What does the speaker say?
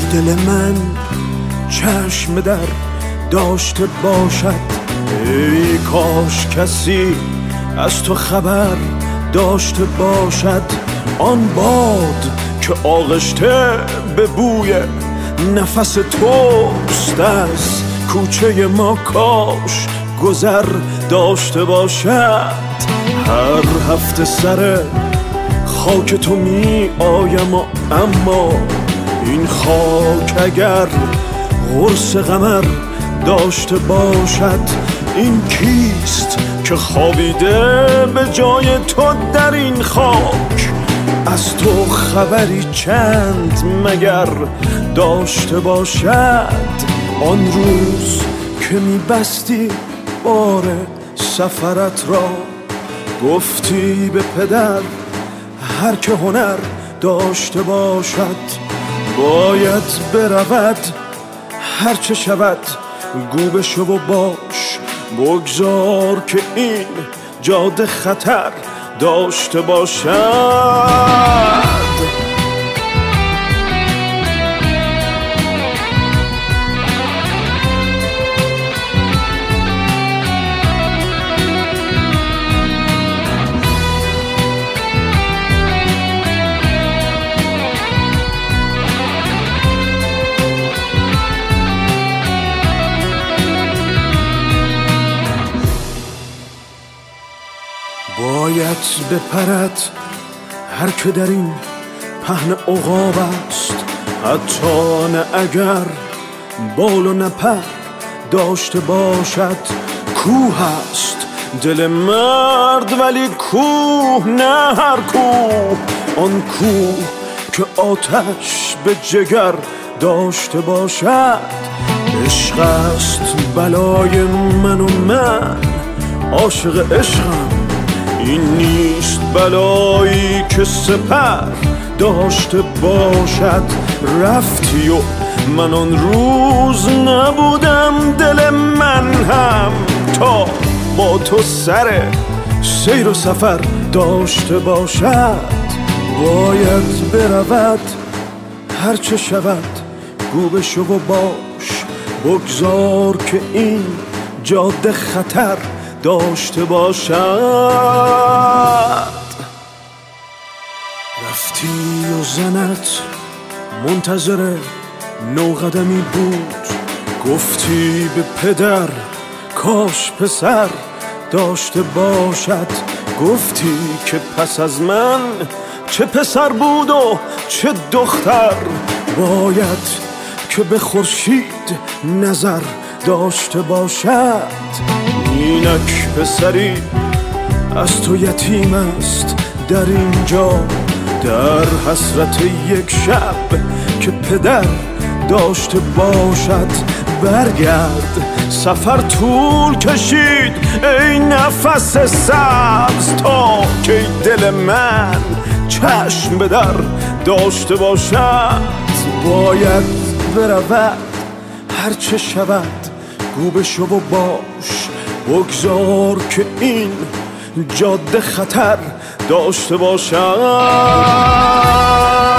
دل من چشم در داشته باشد، ای کاش کسی از تو خبر داشته باشد. آن باد که آغشته به بوی نفس توست از کوچه ما کاش گذر داشته باشد. هر هفته سر خاک تو می آیم اما این خاک اگر قرص قمر داشته باشد. این کیست که خوابیده به جای تو در این خاک؟ از تو خبری چند مگر داشته باشد؟ آن روز که میبستی بار سفرت را، گفتی به پدر هر که هنر داشته باشد باید برود، هر چه شود گو بشو و باش. بگذار که این جاده خطر داشته باشد. باید بپرد هر که در این پهن عقاب است، حتی نه اگر بال و نپر داشته باشد. کوه است دل مرد ولی کوه نه هر کوه، آن کوه که آتش به جگر داشته باشد. عشق است بلای من و من عاشق عشقم، این نیست بلایی که سپر داشته باشد. رفتی و من آن روز نبودم، دل من هم تا با تو سر سیر و سفر داشته باشد. باید برود هر چه شود گو بشو و باش. بگذار که این جاده خطر داشته باشد. رفتی و زنت منتظر نوقدمی بود، گفتی به پدر کاش پسر داشته باشد. گفتی که پس از من چه پسر بود و چه دختر، باید که به خورشید نظر داشته باشد. اینک پسری از تو یتیم است در اینجا، در حسرت یک شب که پدر داشته باشد. برگرد سفر طول کشید ای نفس سبز، تا که دل من چشم به در داشته باشد. باید برود هر چه شود گو بشو و باش. بگذار که این جاده خطر داشته باشد.